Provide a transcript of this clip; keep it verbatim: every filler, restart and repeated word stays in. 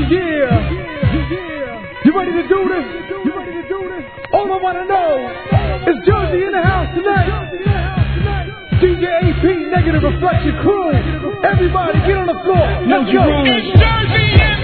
Yeah, you ready to do this? You ready to do this? All I wanna know is Jersey in the house tonight. D J A P, Negative Reflection Crew. Everybody get on the floor. Let's go. It's Jersey in